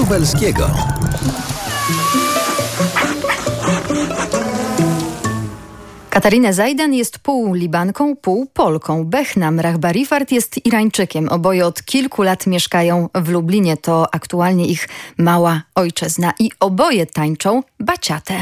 Lubelskiego. Katarina Zajdan jest pół Libanką, pół Polką. Behnam Rahbarifard jest Irańczykiem. Oboje od kilku lat mieszkają w Lublinie. To aktualnie ich mała ojczyzna. I oboje tańczą baciatę.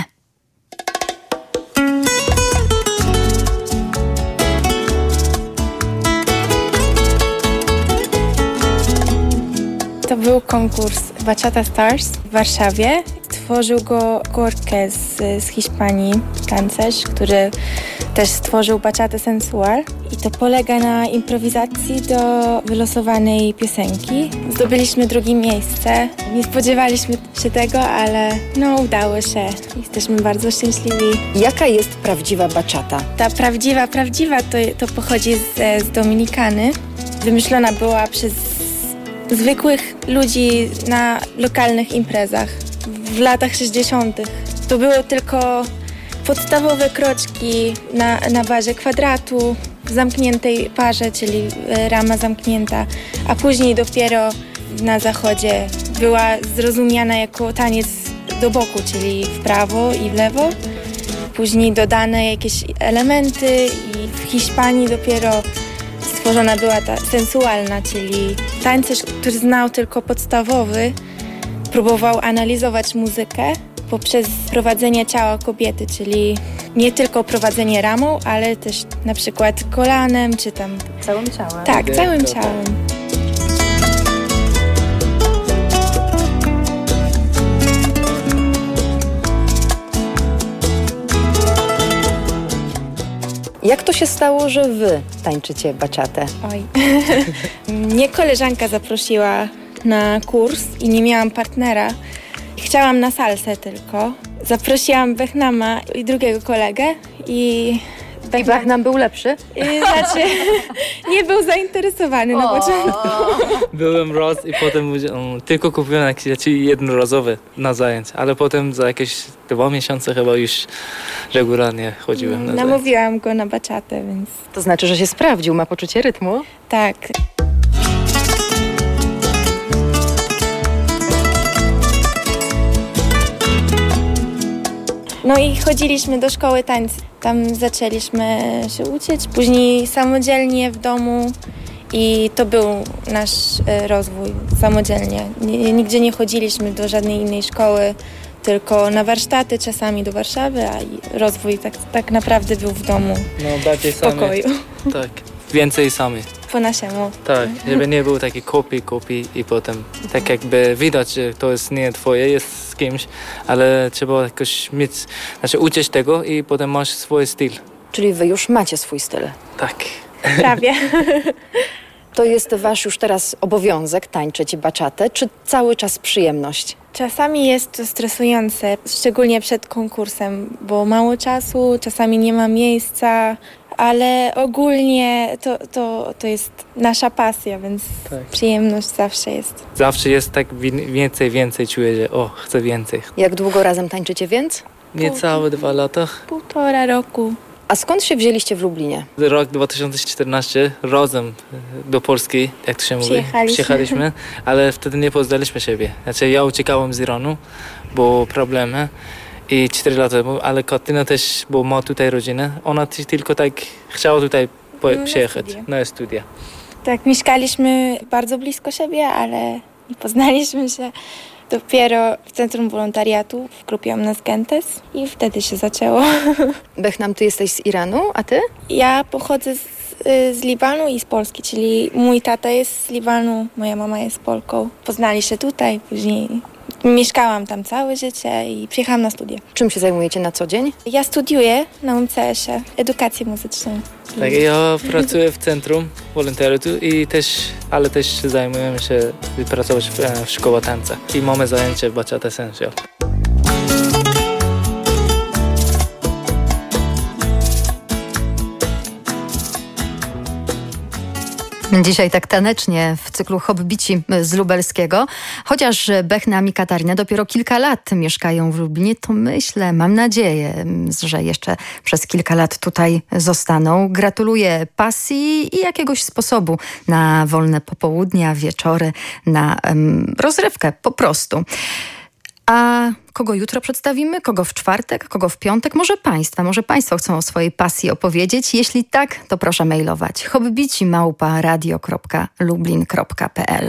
To był konkurs Bachata Stars w Warszawie. Stworzył go Gorkę z Hiszpanii, tancerz, który też stworzył Bachatę Sensual. I to polega na improwizacji do wylosowanej piosenki. Zdobyliśmy drugie miejsce. Nie spodziewaliśmy się tego, ale udało się. Jesteśmy bardzo szczęśliwi. Jaka jest prawdziwa bachata? Ta prawdziwa to pochodzi z Dominikany. Wymyślona była przez zwykłych ludzi na lokalnych imprezach w latach 60. To były tylko podstawowe kroczki na bazie kwadratu w zamkniętej parze, czyli rama zamknięta, a później dopiero na zachodzie była zrozumiana jako taniec do boku, czyli w prawo i w lewo. Później dodane jakieś elementy i w Hiszpanii dopiero stworzona była ta sensualna, czyli tańcerz, który znał tylko podstawowy, próbował analizować muzykę poprzez prowadzenie ciała kobiety, czyli nie tylko prowadzenie ramą, ale też na przykład kolanem, czy tam... Całym ciałem. Tak, całym ciałem. Jak to się stało, że wy tańczycie bachatę? Oj. Mnie koleżanka zaprosiła na kurs i nie miałam partnera. Chciałam na salsę tylko. Zaprosiłam Behnama i drugiego kolegę i Behnam był lepszy? Znaczy, nie był zainteresowany na początku. Byłem raz i potem tylko kupiłem jakieś rzeczy jednorazowe na zajęcia, ale potem za jakieś 2 miesiące chyba już regularnie chodziłem na zajęcia. Namówiłam go na bachatę, więc... To znaczy, że się sprawdził, ma poczucie rytmu? Tak. No i chodziliśmy do szkoły tańca. Tam zaczęliśmy się uczyć, później samodzielnie w domu i to był nasz rozwój samodzielnie. Nigdzie nie chodziliśmy do żadnej innej szkoły, tylko na warsztaty, czasami do Warszawy, a rozwój tak naprawdę był w domu, bardziej w pokoju. Sami. Tak, więcej sami. Po naszemu. Tak, żeby nie był taki kopii i potem tak jakby widać, że to jest nie twoje, jest z kimś, ale trzeba jakoś mieć, uczyć tego i potem masz swój styl. Czyli wy już macie swój styl? Tak. Prawie. To jest wasz już teraz obowiązek tańczyć bachatę, czy cały czas przyjemność? Czasami jest to stresujące, szczególnie przed konkursem, bo mało czasu, czasami nie ma miejsca, ale ogólnie to jest nasza pasja, więc tak. Przyjemność zawsze jest. Zawsze jest tak więcej czuję, że chcę więcej. Jak długo razem tańczycie więc? Niecałe 2 lata. 1,5 roku. A skąd się wzięliście w Lublinie? Rok 2014 razem do Polski, jak to się mówi, przyjechaliśmy, ale wtedy nie poznaliśmy siebie. Znaczy ja uciekałem z Iranu, bo problemy i 4 lata, ale Katyna też, bo ma tutaj rodzinę, ona tylko tak chciała tutaj przyjechać na studia. Tak, mieszkaliśmy bardzo blisko siebie, ale nie poznaliśmy się. Dopiero w Centrum Wolontariatu w grupie Omnes Gentes i wtedy się zaczęło. Behnam, ty jesteś z Iranu, a ty? Ja pochodzę z Libanu i z Polski, czyli mój tata jest z Libanu, moja mama jest Polką. Poznali się tutaj, później mieszkałam tam całe życie i przyjechałam na studia. Czym się zajmujecie na co dzień? Ja studiuję na UMCS-ie edukację muzyczną. Tak, ja pracuję w Centrum Wolontariatu ale też zajmujemy się pracować w szkole tańca i mamy zajęcia w Bachata Sensual. Dzisiaj tak tanecznie w cyklu Hobbici z lubelskiego. Chociaż Behna i Katarina dopiero kilka lat mieszkają w Lublinie, to myślę, mam nadzieję, że jeszcze przez kilka lat tutaj zostaną. Gratuluję pasji i jakiegoś sposobu na wolne popołudnia, wieczory, na rozrywkę po prostu. A kogo jutro przedstawimy? Kogo w czwartek? Kogo w piątek? Może Państwo chcą o swojej pasji opowiedzieć? Jeśli tak, to proszę mailować hobbici@radio.lublin.pl.